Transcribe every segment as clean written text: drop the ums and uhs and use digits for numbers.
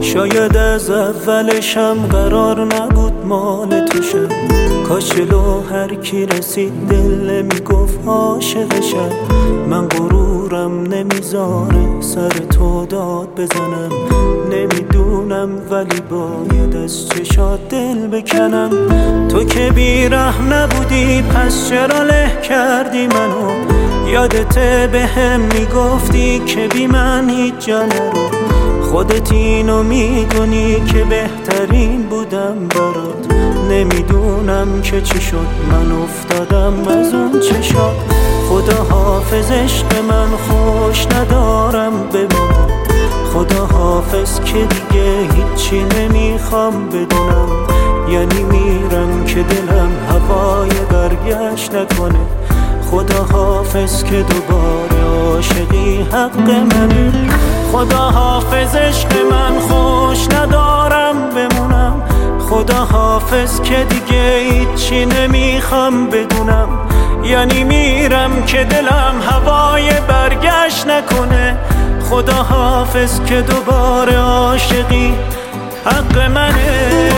شاید از اولشم قرار نبود مال توشم، کاش جلو هر کی رسید دل نمیگفت عاشقشم. من غرورم نمیذاره سر تو داد بزنم، نمیدونم ولی باید از چشات دل بکنم. تو که بیرحم نبودی پس چرا له کردی منو؟ یادته به هم میگفتی که بی من هیچ جا نرو. خودت اینو میدونی که بهترین بودم برات، نمیدونم که چی شد من افتادم از اون چشات. خدا حافظ عشق من خوش ندارم بمونم، خدا حافظ که دیگه هیچی نمیخوام بدونم. یعنی میرم که دلم هوای برگشت نکنه، خدا حافظ که دوباره عاشقی حق منه. خدا حافظ عشق من خوش ندارم بمونم، خدا حافظ که دیگه هیچی نمیخوام بدونم. یعنی میرم که دلم هوای برگشت نکنه، خدا حافظ که دوباره عاشقی حق منه.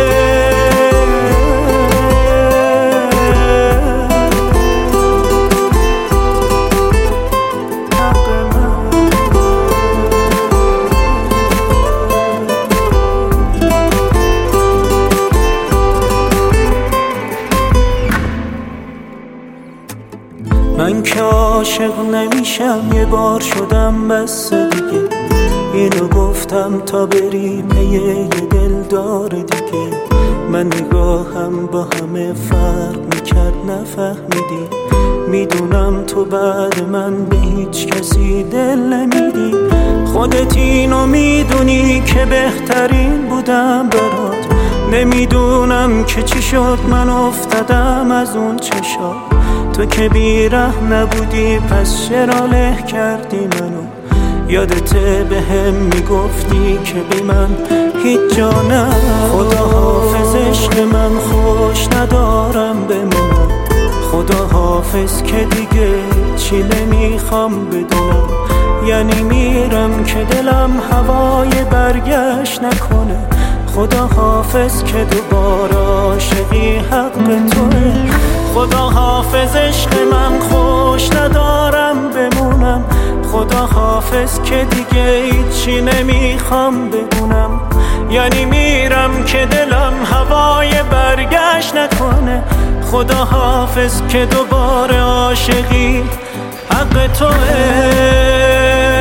من که عاشق نمیشم یه بار شدم بس دیگه، اینو گفتم تا بری پی یه دلدار دیگه. من نگاهم با همه فرق میکرد نفهمیدی، میدونم تو بعد من به هیچ کسی دل نمیدی. خودت اینو میدونی که بهترین بودم برات، نمیدونم که چی شد من افتادم از اون چشات. تو که بیرحم نبودی پس چرا له کردی منو؟ یادته به هم میگفتی که بی من هیچ جا نرو. خدا حافظ عشق من خوش ندارم بمونم، خدا حافظ که دیگه چی نمیخوام بدونم. یعنی میرم که دلم هوای برگشت نکنه، خدا حافظ که دوباره عاشقی حق توه. خدا حافظ عشق من خوش ندارم بمونم، خدا حافظ که دیگه هیچی نمیخوام بدونم. یعنی میرم که دلم هوای برگشت نکنه، خدا حافظ که دوباره عاشقی حق توه.